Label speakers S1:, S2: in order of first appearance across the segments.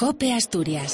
S1: COPE Asturias.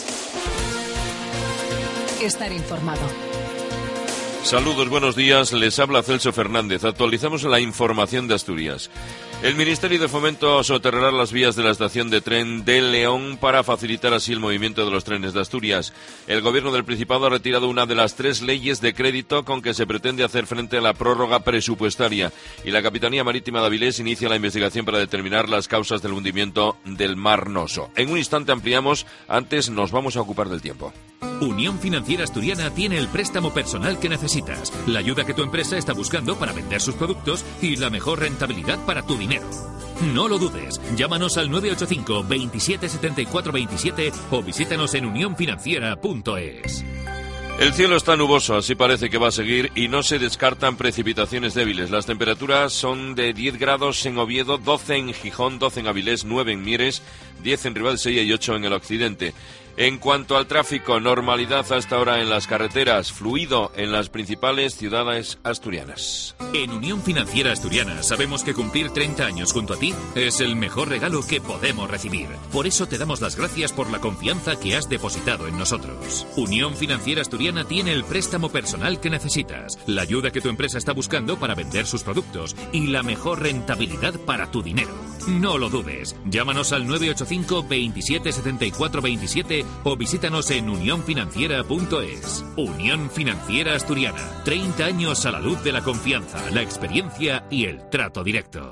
S1: Estar informado.
S2: Saludos, buenos días. Les habla Celso Fernández. Actualizamos la información de Asturias. El Ministerio de Fomento soterrará las vías de la estación de tren de León para facilitar así el movimiento de los trenes de Asturias. El Gobierno del Principado ha retirado una de las 3 leyes de crédito con que se pretende hacer frente a la prórroga presupuestaria y la Capitanía Marítima de Avilés inicia la investigación para determinar las causas del hundimiento del Mar Noso. En un instante ampliamos, antes nos vamos a ocupar del tiempo.
S3: Unión Financiera Asturiana tiene el préstamo personal que necesitas, la ayuda que tu empresa está buscando para vender sus productos y la mejor rentabilidad para tu dinero. No lo dudes, llámanos al 985 27 74 27 o visítanos en unionfinanciera.es.
S2: El cielo está nuboso, así parece que va a seguir y no se descartan precipitaciones débiles. Las temperaturas son de 10 grados en Oviedo, 12 en Gijón, 12 en Avilés, 9 en Mieres, 10 en Ribadesella y 8 en el occidente. En cuanto al tráfico, normalidad hasta ahora en las carreteras, fluido en las principales ciudades asturianas.
S3: En Unión Financiera Asturiana sabemos que cumplir 30 años junto a ti es el mejor regalo que podemos recibir. Por eso te damos las gracias por la confianza que has depositado en nosotros. Unión Financiera Asturiana tiene el préstamo personal que necesitas, la ayuda que tu empresa está buscando para vender sus productos y la mejor rentabilidad para tu dinero. No lo dudes, llámanos al 985 27 74 27 o visítanos en unionfinanciera.es. Unión Financiera Asturiana. 30 años a la luz de la confianza, la experiencia y el trato directo.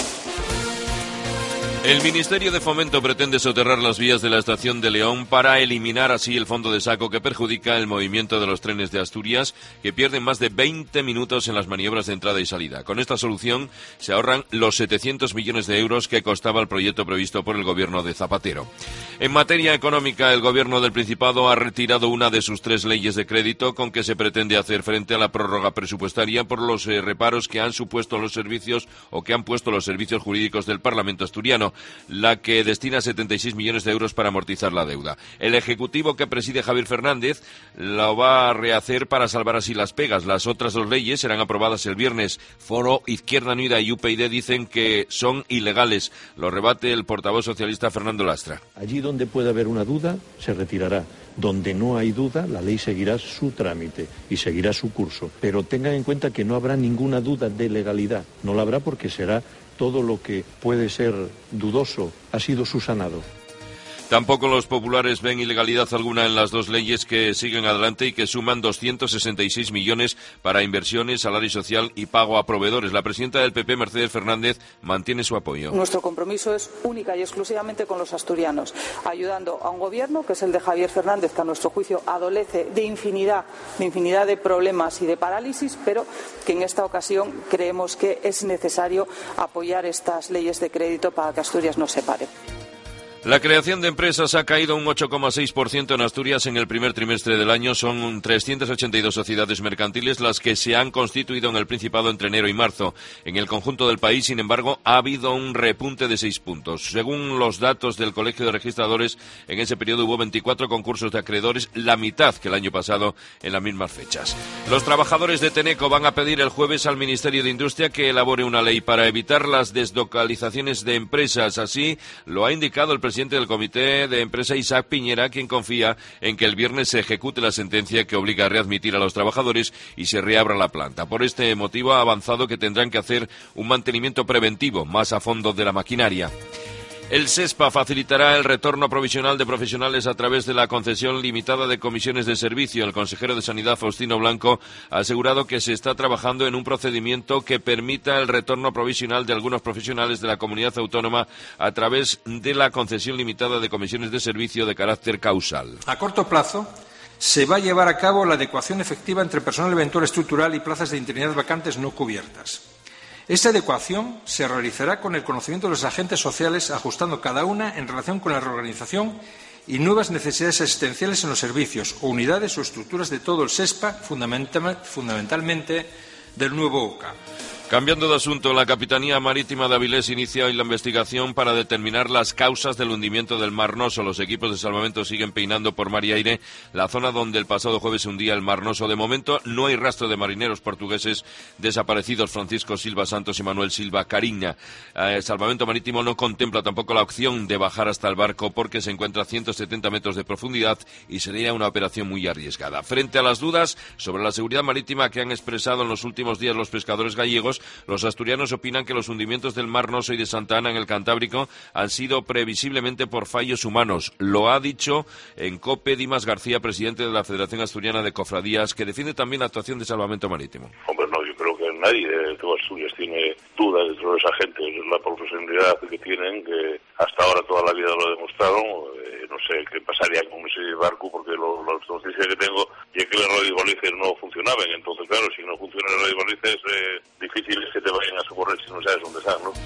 S2: El Ministerio de Fomento pretende soterrar las vías de la estación de León para eliminar así el fondo de saco que perjudica el movimiento de los trenes de Asturias, que pierden más de 20 minutos en las maniobras de entrada y salida. Con esta solución se ahorran los 700 millones de euros que costaba el proyecto previsto por el gobierno de Zapatero. En materia económica, el gobierno del Principado ha retirado una de sus 3 leyes de crédito con que se pretende hacer frente a la prórroga presupuestaria por los reparos que han supuesto los servicios o que han puesto los servicios jurídicos del Parlamento asturiano, la que destina 76 millones de euros para amortizar la deuda. El Ejecutivo que preside Javier Fernández lo va a rehacer para salvar así las pegas. Las otras 2 leyes serán aprobadas el viernes. Foro, Izquierda Unida y UPyD dicen que son ilegales. Lo rebate el portavoz socialista Fernando Lastra.
S4: Allí donde pueda haber una duda, se retirará. Donde no hay duda, la ley seguirá su trámite y seguirá su curso. Pero tengan en cuenta que no habrá ninguna duda de legalidad. No la habrá porque será todo lo que puede ser dudoso ha sido subsanado.
S2: Tampoco los populares ven ilegalidad alguna en las 2 leyes que siguen adelante y que suman 266 millones para inversiones, salario social y pago a proveedores. La presidenta del PP, Mercedes Fernández, mantiene su apoyo.
S5: Nuestro compromiso es única y exclusivamente con los asturianos, ayudando a un gobierno, que es el de Javier Fernández, que a nuestro juicio adolece de infinidad de problemas y de parálisis, pero que en esta ocasión creemos que es necesario apoyar estas leyes de crédito para que Asturias no se pare.
S2: La creación de empresas ha caído un 8,6% en Asturias en el primer trimestre del año. Son 382 sociedades mercantiles las que se han constituido en el Principado entre enero y marzo. En el conjunto del país, sin embargo, ha habido un repunte de 6 puntos. Según los datos del Colegio de Registradores, en ese periodo hubo 24 concursos de acreedores, la mitad que el año pasado en las mismas fechas. Los trabajadores de Tenneco van a pedir el jueves al Ministerio de Industria que elabore una ley para evitar las deslocalizaciones de empresas. Así lo ha indicado el presidente del Comité de Empresa, Isaac Piñera, quien confía en que el viernes se ejecute la sentencia que obliga a readmitir a los trabajadores y se reabra la planta. Por este motivo ha avanzado que tendrán que hacer un mantenimiento preventivo más a fondo de la maquinaria. El SESPA facilitará el retorno provisional de profesionales a través de la concesión limitada de comisiones de servicio. El consejero de Sanidad, Faustino Blanco, ha asegurado que se está trabajando en un procedimiento que permita el retorno provisional de algunos profesionales de la comunidad autónoma a través de la concesión limitada de comisiones de servicio de carácter causal.
S6: A corto plazo, se va a llevar a cabo la adecuación efectiva entre personal eventual estructural y plazas de interinidad vacantes no cubiertas. Esta adecuación se realizará con el conocimiento de los agentes sociales, ajustando cada una en relación con la reorganización y nuevas necesidades existenciales en los servicios o unidades o estructuras de todo el SESPA, fundamentalmente del nuevo OCA.
S2: Cambiando de asunto, la Capitanía Marítima de Avilés inicia hoy la investigación para determinar las causas del hundimiento del Mar Noso. Los equipos de salvamento siguen peinando por mar y aire la zona donde el pasado jueves se hundía el Mar Noso. De momento no hay rastro de marineros portugueses desaparecidos, Francisco Silva Santos y Manuel Silva Cariña. El salvamento marítimo no contempla tampoco la opción de bajar hasta el barco porque se encuentra a 170 metros de profundidad y sería una operación muy arriesgada. Frente a las dudas sobre la seguridad marítima que han expresado en los últimos días los pescadores gallegos, los asturianos opinan que los hundimientos del Mar Noso y de Santa Ana en el Cantábrico han sido previsiblemente por fallos humanos. Lo ha dicho en COPE Dimas García, presidente de la Federación Asturiana de Cofradías, que defiende también la actuación de salvamento marítimo.
S7: Hombre, no, yo creo que nadie de todas Asturias tiene dudas dentro de esa gente. Es la profesionalidad que tienen, que hasta ahora toda la vida lo demostraron. No sé qué pasaría con ese barco, porque la noticia que tengo es que las radiobalizas no funcionaban. Entonces, claro, si no funcionan las radiobalizas, difícil es que te vayan a socorrer si no sabes dónde están, ¿no?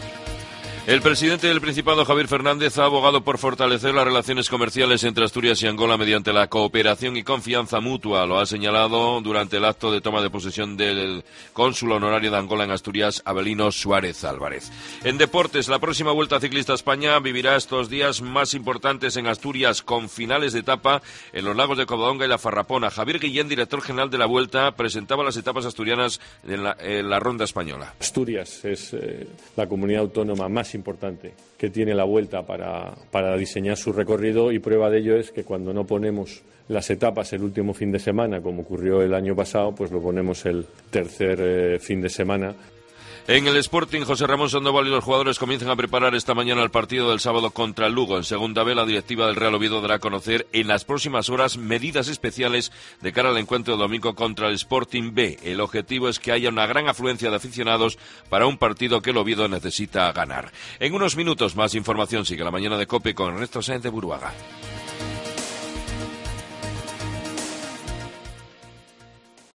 S2: El presidente del Principado, Javier Fernández, ha abogado por fortalecer las relaciones comerciales entre Asturias y Angola mediante la cooperación y confianza mutua. Lo ha señalado durante el acto de toma de posesión del cónsul honorario de Angola en Asturias, Abelino Suárez Álvarez. En deportes, la próxima Vuelta Ciclista a España vivirá estos días más importantes en Asturias, con finales de etapa en los lagos de Covadonga y La Farrapona. Javier Guillén, director general de la Vuelta, presentaba las etapas asturianas en la ronda española.
S4: Asturias es la comunidad autónoma más importante que tiene la Vuelta para diseñar su recorrido, y prueba de ello es que cuando no ponemos las etapas el último fin de semana, como ocurrió el año pasado, pues lo ponemos el tercer fin de semana.
S2: En el Sporting, José Ramón Sandoval y los jugadores comienzan a preparar esta mañana el partido del sábado contra el Lugo. En segunda B, la directiva del Real Oviedo dará a conocer en las próximas horas medidas especiales de cara al encuentro de domingo contra el Sporting B. El objetivo es que haya una gran afluencia de aficionados para un partido que el Oviedo necesita ganar. En unos minutos más información. Sigue la mañana de COPE con Ernesto Sáenz de Buruaga.